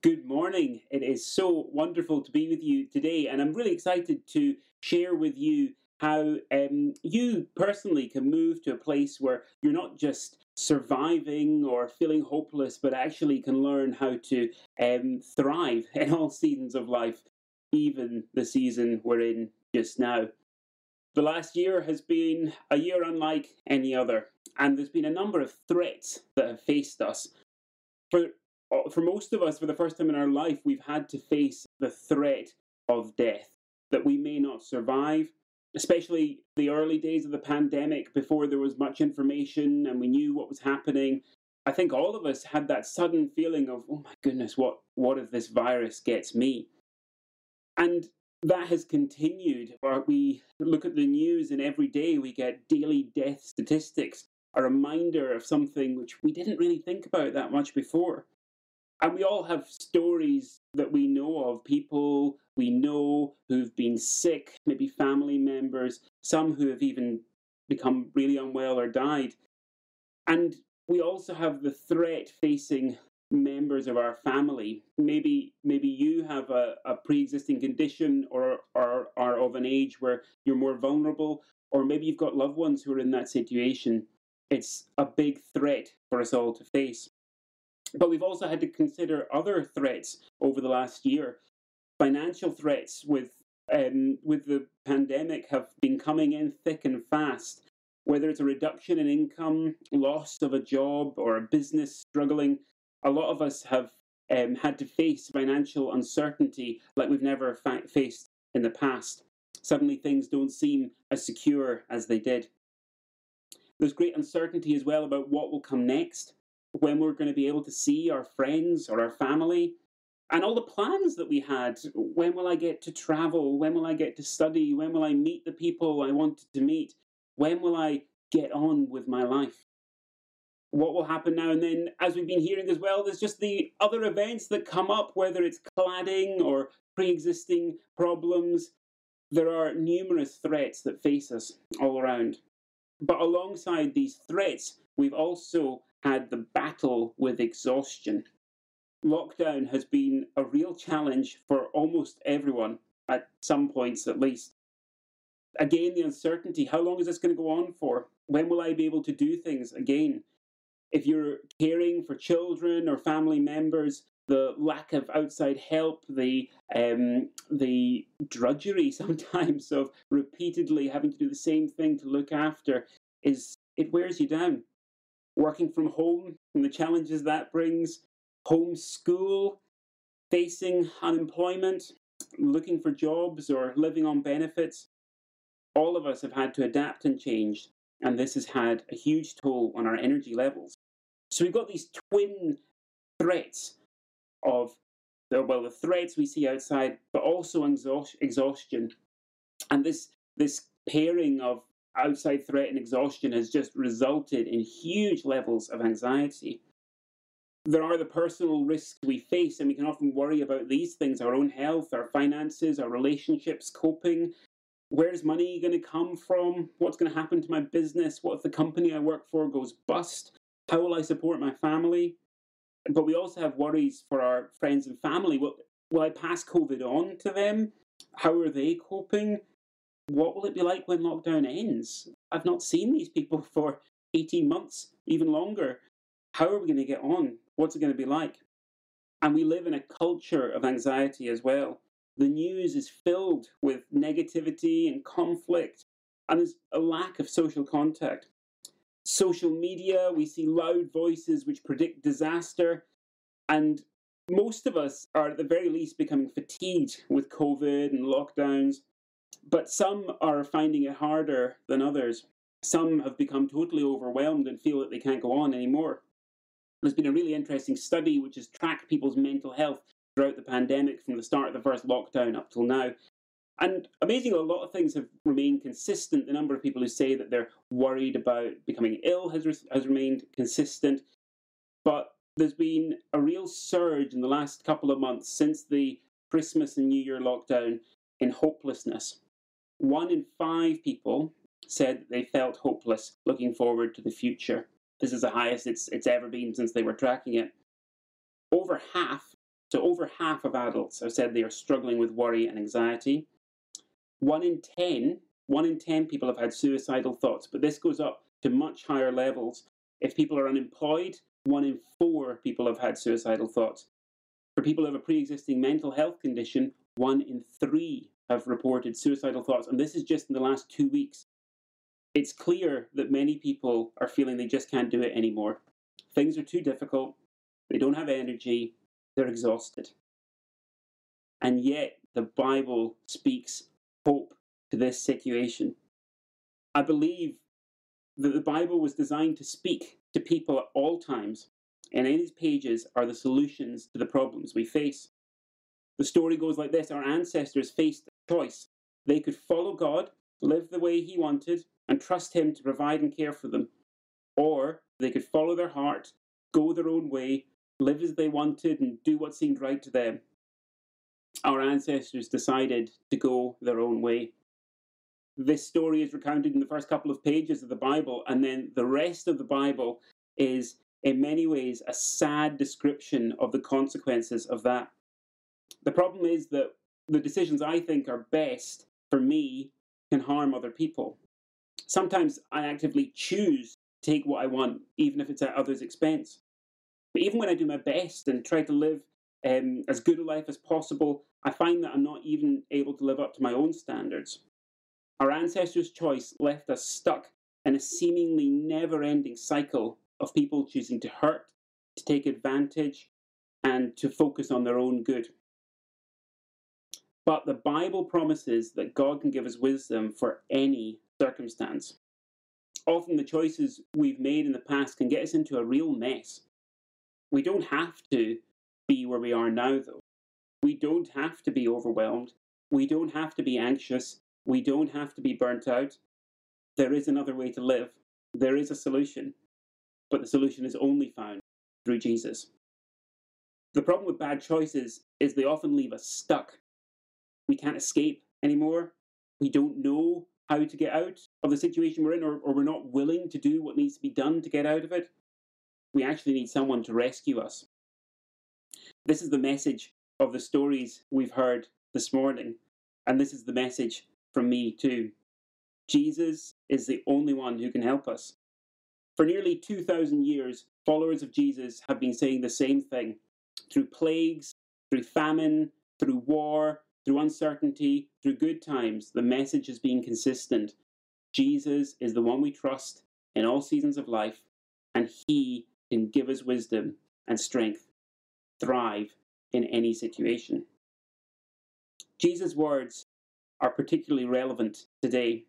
Good morning. It is so wonderful to be with you today, and I'm really excited to share with you how you personally can move to a place where you're not just surviving or feeling hopeless, but actually can learn how to thrive in all seasons of life, even the season we're in just now. The last year has been a year unlike any other, and there's been a number of threats that have faced us for for most of us, for the first time in our life, we've had to face the threat of death, that we may not survive, especially the early days of the pandemic before there was much information and we knew what was happening. I think all of us had that sudden feeling of, oh my goodness, what if this virus gets me? And that has continued. We look at the news, and every day we get daily death statistics, a reminder of something which we didn't really think about that much before. And we all have stories that we know of, people we know who've been sick, maybe family members, some who have even become really unwell or died. And we also have the threat facing members of our family. Maybe you have a pre-existing condition or are of an age where you're more vulnerable, or maybe you've got loved ones who are in that situation. It's a big threat for us all to face. But we've also had to consider other threats over the last year. Financial threats with the pandemic have been coming in thick and fast. Whether it's a reduction in income, loss of a job, or a business struggling, a lot of us have had to face financial uncertainty like we've never faced in the past. Suddenly things don't seem as secure as they did. There's great uncertainty as well about what will come next, when we're going to be able to see our friends or our family, and all the plans that we had. When will I get to travel? When will I get to study? When will I meet the people I wanted to meet? When will I get on with my life? What will happen now and then? As we've been hearing as well, there's just the other events that come up, whether it's cladding or pre-existing problems. There are numerous threats that face us all around. But alongside these threats, we've also had the battle with exhaustion. Lockdown has been a real challenge for almost everyone, at some points at least. Again, the uncertainty, how long is this going to go on for? When will I be able to do things again? If you're caring for children or family members, the lack of outside help, the drudgery sometimes of repeatedly having to do the same thing to look after, it wears you down. Working from home and the challenges that brings, homeschool, facing unemployment, looking for jobs or living on benefits. All of us have had to adapt and change, and this has had a huge toll on our energy levels. So we've got these twin threats of, well, the threats we see outside, but also exhaustion. And this pairing of outside threat and exhaustion has just resulted in huge levels of anxiety. There are the personal risks we face, and we can often worry about these things: our own health, our finances, our relationships, coping. Where's money going to come from? What's going to happen to my business? What if the company I work for goes bust? How will I support my family? But we also have worries for our friends and family. Will I pass COVID on to them? How are they coping? What will it be like when lockdown ends? I've not seen these people for 18 months, even longer. How are we going to get on? What's it going to be like? And we live in a culture of anxiety as well. The news is filled with negativity and conflict, and there's a lack of social contact. Social media, we see loud voices which predict disaster, and most of us are at the very least becoming fatigued with COVID and lockdowns, but some are finding it harder than others. Some have become totally overwhelmed and feel that they can't go on anymore. There's been a really interesting study which has tracked people's mental health throughout the pandemic from the start of the first lockdown up till now. And amazingly, a lot of things have remained consistent. The number of people who say that they're worried about becoming ill has remained consistent. But there's been a real surge in the last couple of months since the Christmas and New Year lockdown in hopelessness. 1 in 5 people said that they felt hopeless looking forward to the future. This is the highest it's ever been since they were tracking it. Over half So over half of adults have said they are struggling with worry and anxiety. 1 in 10 people have had suicidal thoughts, but this goes up to much higher levels. If people are unemployed, 1 in 4 people have had suicidal thoughts. For people who have a pre-existing mental health condition, 1 in 3 have reported suicidal thoughts, and this is just in the last 2 weeks. It's clear that many people are feeling they just can't do it anymore. Things are too difficult, they don't have energy, they're exhausted. And yet, the Bible speaks hope to this situation. I believe that the Bible was designed to speak to people at all times, and in its pages are the solutions to the problems we face. The story goes like this: our ancestors faced a choice. They could follow God, live the way He wanted, and trust Him to provide and care for them. Or they could follow their heart, go their own way, live as they wanted, and do what seemed right to them. Our ancestors decided to go their own way. This story is recounted in the first couple of pages of the Bible, and then the rest of the Bible is, in many ways, a sad description of the consequences of that. The problem is that the decisions I think are best for me can harm other people. Sometimes I actively choose to take what I want, even if it's at others' expense. But even when I do my best and try to live as good a life as possible, I find that I'm not even able to live up to my own standards. Our ancestors' choice left us stuck in a seemingly never-ending cycle of people choosing to hurt, to take advantage, and to focus on their own good. But the Bible promises that God can give us wisdom for any circumstance. Often the choices we've made in the past can get us into a real mess. We don't have to be where we are now, though. We don't have to be overwhelmed. We don't have to be anxious. We don't have to be burnt out. There is another way to live. There is a solution. But the solution is only found through Jesus. The problem with bad choices is they often leave us stuck. We can't escape anymore. We don't know how to get out of the situation we're in, or we're not willing to do what needs to be done to get out of it. We actually need someone to rescue us. This is the message of the stories we've heard this morning, and this is the message from me too. Jesus is the only one who can help us. For nearly 2,000 years, followers of Jesus have been saying the same thing. Through plagues, through famine, through war, through uncertainty, through good times, the message has been consistent. Jesus is the one we trust in all seasons of life, and He can give us wisdom and strength, thrive in any situation. Jesus' words are particularly relevant today.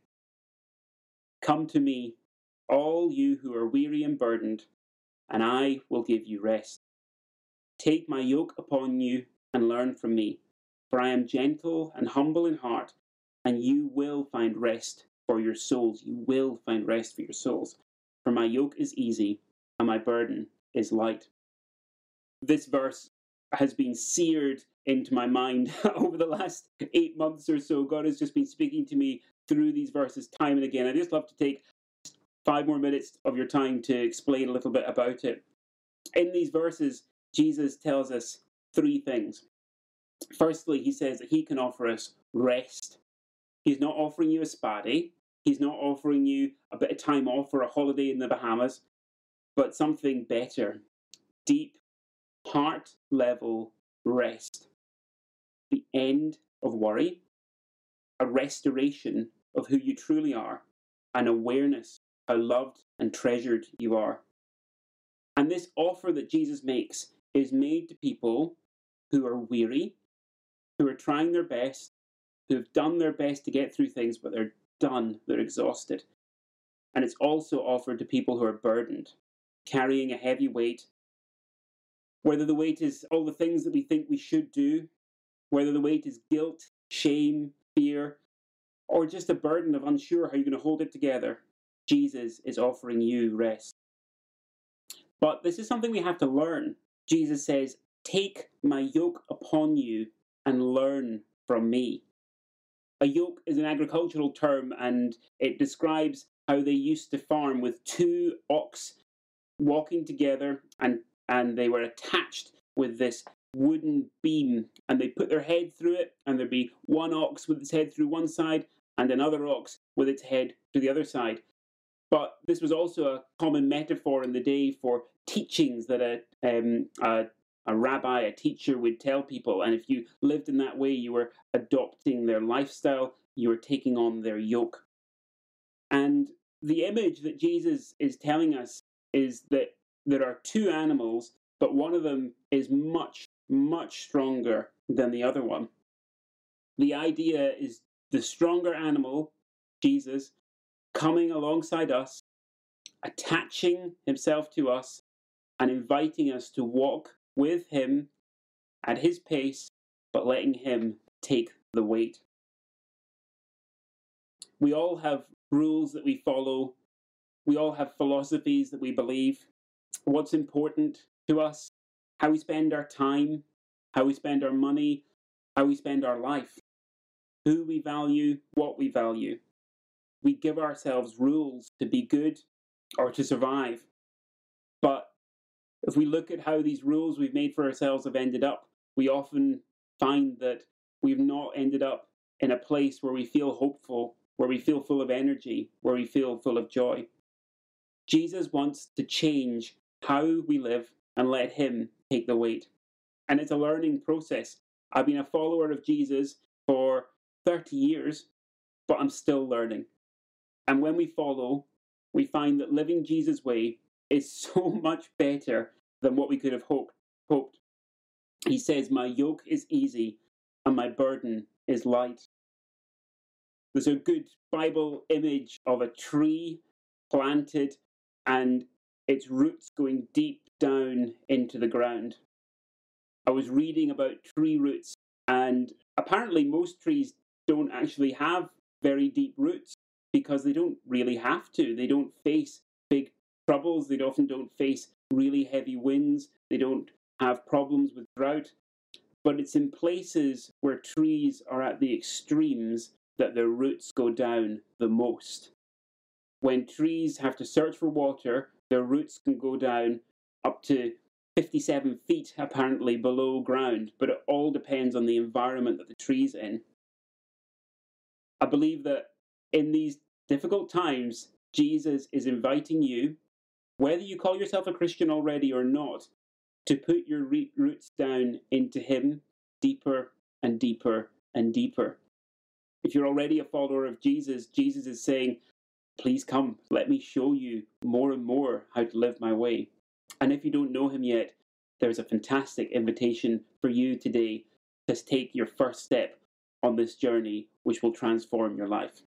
Come to me, all you who are weary and burdened, and I will give you rest. Take my yoke upon you and learn from me, for I am gentle and humble in heart, and you will find rest for your souls. You will find rest for your souls. For my yoke is easy and my burden is light. This verse has been seared into my mind over the last 8 months or so. God has just been speaking to me through these verses time and again. I'd just love to take 5 more minutes of your time to explain a little bit about it. In these verses, Jesus tells us 3 things. Firstly, He says that He can offer us rest. He's not offering you a spa day. He's not offering you a bit of time off or a holiday in the Bahamas, but something better. Deep, heart-level rest. The end of worry, a restoration of who you truly are, an awareness how loved and treasured you are. And this offer that Jesus makes is made to people who are weary, who are trying their best, who have done their best to get through things, but they're done, they're exhausted. And it's also offered to people who are burdened, carrying a heavy weight. Whether the weight is all the things that we think we should do, whether the weight is guilt, shame, fear, or just a burden of unsure how you're going to hold it together, Jesus is offering you rest. But this is something we have to learn. Jesus says, take my yoke upon you and learn from me. A yoke is an agricultural term, and it describes how they used to farm with 2 ox walking together, and they were attached with this wooden beam, and they put their head through it, and there'd be one ox with its head through one side and another ox with its head to the other side. But this was also a common metaphor in the day for teachings that a rabbi, a teacher would tell people. And if you lived in that way, you were adopting their lifestyle, you were taking on their yoke. And the image that Jesus is telling us is that there are two animals, but one of them is much, much stronger than the other one. The idea is the stronger animal, Jesus, coming alongside us, attaching himself to us, and inviting us to walk with him at his pace, but letting him take the weight. We all have rules that we follow. We all have philosophies that we believe. What's important to us, how we spend our time, how we spend our money, how we spend our life, who we value, what we value. We give ourselves rules to be good or to survive. But if we look at how these rules we've made for ourselves have ended up, we often find that we've not ended up in a place where we feel hopeful, where we feel full of energy, where we feel full of joy. Jesus wants to change how we live and let him take the weight. And it's a learning process. I've been a follower of Jesus for 30 years, but I'm still learning. And when we follow, we find that living Jesus' way is so much better than what we could have hoped. He says, "My yoke is easy and my burden is light." There's a good Bible image of a tree planted and its roots going deep down into the ground. I was reading about tree roots, and apparently most trees don't actually have very deep roots because they don't really have to. They don't face big troubles. They often don't face really heavy winds. They don't have problems with drought. But it's in places where trees are at the extremes that their roots go down the most. When trees have to search for water, their roots can go down up to 57 feet apparently below ground, but it all depends on the environment that the tree's in. I believe that in these difficult times, Jesus is inviting you, whether you call yourself a Christian already or not, to put your roots down into him deeper and deeper and deeper. If you're already a follower of Jesus, Jesus is saying, "Please come, let me show you more and more how to live my way." And if you don't know him yet, there's a fantastic invitation for you today to take your first step on this journey, which will transform your life.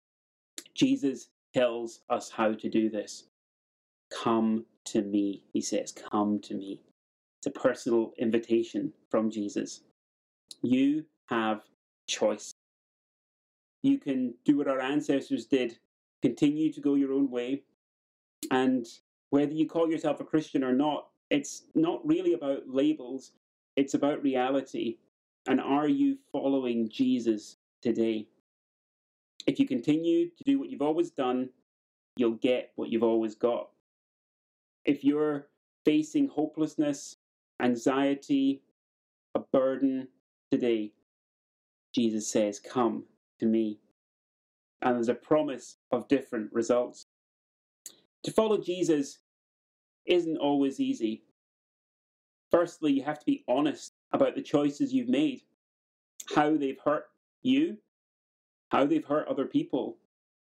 Jesus tells us how to do this. Come to me, he says, come to me. It's a personal invitation from Jesus. You have choice. You can do what our ancestors did, continue to go your own way, and whether you call yourself a Christian or not, it's not really about labels, it's about reality. And are you following Jesus today? If you continue to do what you've always done, you'll get what you've always got. If you're facing hopelessness, anxiety, a burden today, Jesus says, come to me. And there's a promise of different results. To follow Jesus isn't always easy. Firstly, you have to be honest about the choices you've made, how they've hurt you, how they've hurt other people,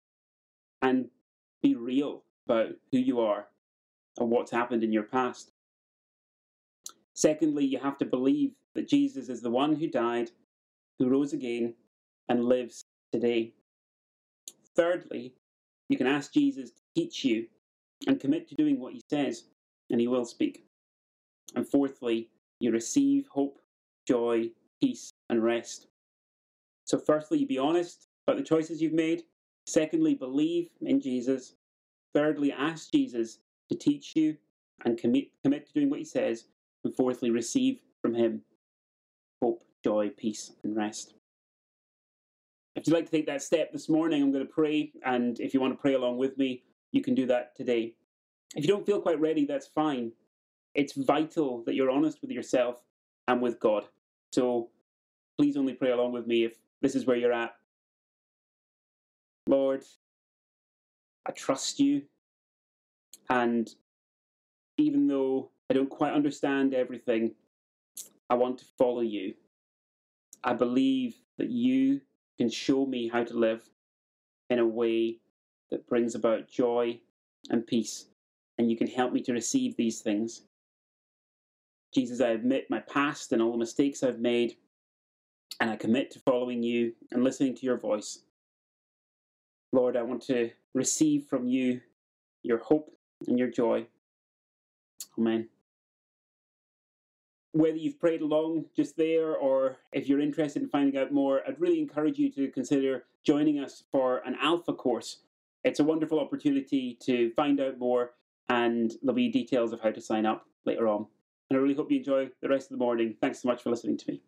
and be real about who you are and what's happened in your past. Secondly, you have to believe that Jesus is the one who died, who rose again, and lives today. Thirdly, you can ask Jesus to teach you and commit to doing what he says, and he will speak. And fourthly, you receive hope, joy, peace, and rest. So firstly, you be honest about the choices you've made. Secondly, believe in Jesus. Thirdly, ask Jesus to teach you and commit to doing what he says. And fourthly, receive from him hope, joy, peace, and rest. If you'd like to take that step this morning, I'm going to pray. And if you want to pray along with me, you can do that today. If you don't feel quite ready, that's fine. It's vital that you're honest with yourself and with God. So please only pray along with me if this is where you're at. Lord, I trust you, and even though I don't quite understand everything, I want to follow you. I believe that you can show me how to live in a way that brings about joy and peace, and you can help me to receive these things. Jesus, I admit my past and all the mistakes I've made, and I commit to following you and listening to your voice. Lord, I want to receive from you your hope and your joy. Amen. Whether you've prayed along just there or if you're interested in finding out more, I'd really encourage you to consider joining us for an Alpha course. It's a wonderful opportunity to find out more, and there'll be details of how to sign up later on. And I really hope you enjoy the rest of the morning. Thanks so much for listening to me.